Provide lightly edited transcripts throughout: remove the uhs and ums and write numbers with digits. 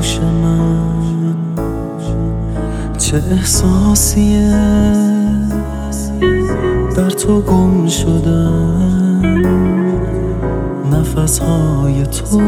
گوش من چه احساسیه در تو گم شدم، نفسهای تو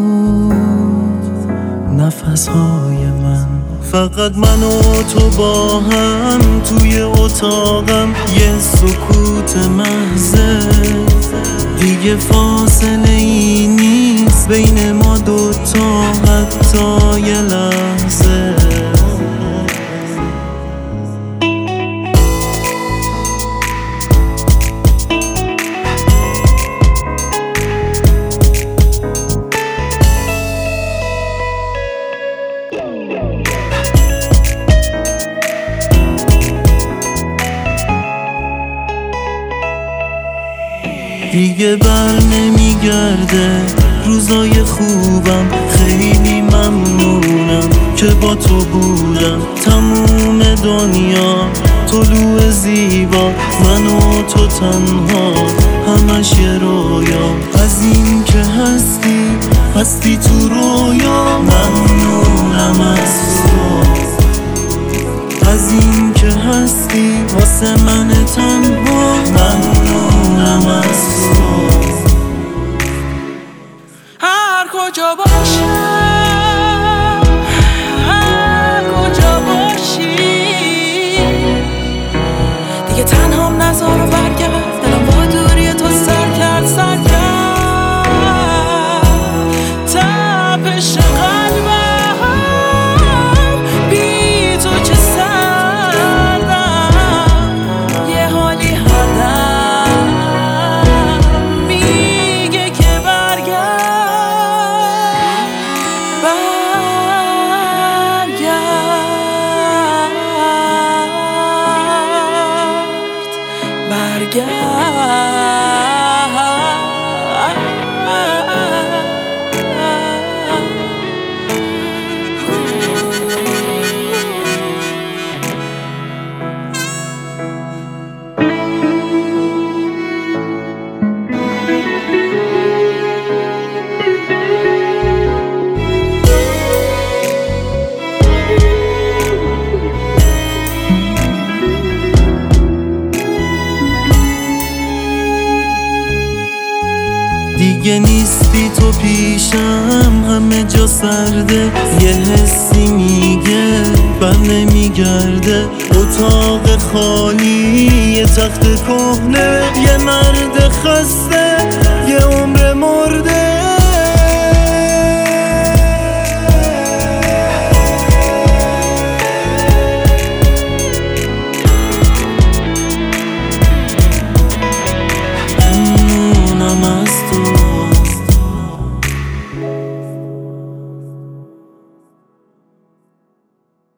نفسهای من. فقط من و تو با هم توی اتاقم، یه سکوت محضه، دیگه فاصله ای نیست بین ما دوتا حتی یه لحظه. دیگه بر نمیگرده روزای خوبم، خیلی ممنونم که با تو بودم. تموم دنیا طلوع زیبا، من و تو تنها همش یه رویا. از این که هستی تو رویا، ممنونم از تو. از این که هستی واسه من تنها، ممنونم از تو. هر کجا باشم، هر کجا باشی، دیگه تنهام نذار و برگرد. دلم با دوری تو سر کرد تپش قلبم بی تو چه سردم. یه حالی هر دم میگه که دیگه نیستی تو پیشم، همه جا سرده، یه حسی میگه بر نمیگرده. اتاق خالی، یه تخت کهنه، یه مرد خسته